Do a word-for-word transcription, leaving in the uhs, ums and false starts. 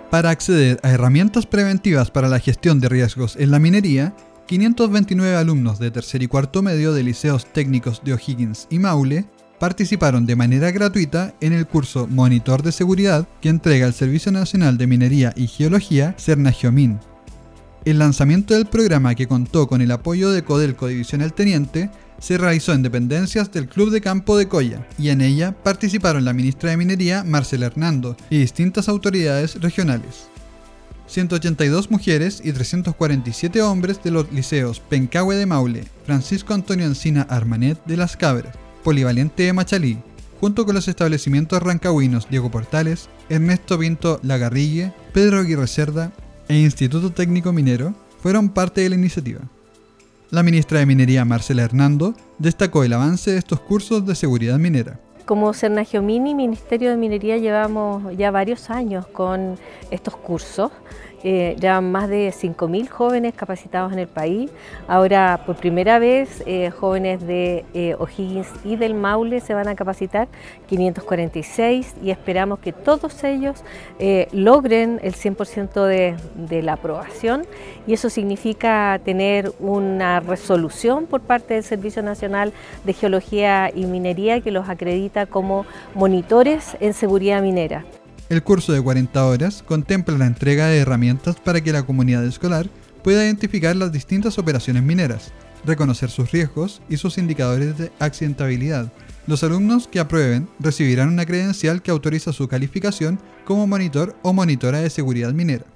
Para acceder a herramientas preventivas para la gestión de riesgos en la minería, quinientos veintinueve alumnos de tercer y cuarto medio de liceos técnicos de O'Higgins y Maule participaron de manera gratuita en el curso Monitor de Seguridad que entrega el Servicio Nacional de Minería y Geología, Cernageomin. El lanzamiento del programa, que contó con el apoyo de Codelco División El Teniente, se realizó en dependencias del Club de Campo de Coya, y en ella participaron la ministra de Minería, Marcela Hernando, y distintas autoridades regionales. ciento ochenta y dos mujeres y trescientos cuarenta y siete hombres de los liceos Pencahue de Maule, Francisco Antonio Encina Armanet de Las Cabras, Polivalente de Machalí, junto con los establecimientos rancagüinos Diego Portales, Ernesto Pinto Lagarrigue, Pedro Aguirre Cerda e Instituto Técnico Minero, fueron parte de la iniciativa. La ministra de Minería, Marcela Hernando, destacó el avance de estos cursos de seguridad minera. Como Cernageomin y Ministerio de Minería llevamos ya varios años con estos cursos. Eh, ya más de cinco mil jóvenes capacitados en el país. Ahora, por primera vez, eh, jóvenes de eh, O'Higgins y del Maule se van a capacitar, quinientos cuarenta y seis, y esperamos que todos ellos eh, logren el cien por ciento de, de la aprobación, y eso significa tener una resolución por parte del Servicio Nacional de Geología y Minería que los acredita como monitores en seguridad minera. El curso de cuarenta horas contempla la entrega de herramientas para que la comunidad escolar pueda identificar las distintas operaciones mineras, reconocer sus riesgos y sus indicadores de accidentabilidad. Los alumnos que aprueben recibirán una credencial que autoriza su calificación como monitor o monitora de seguridad minera.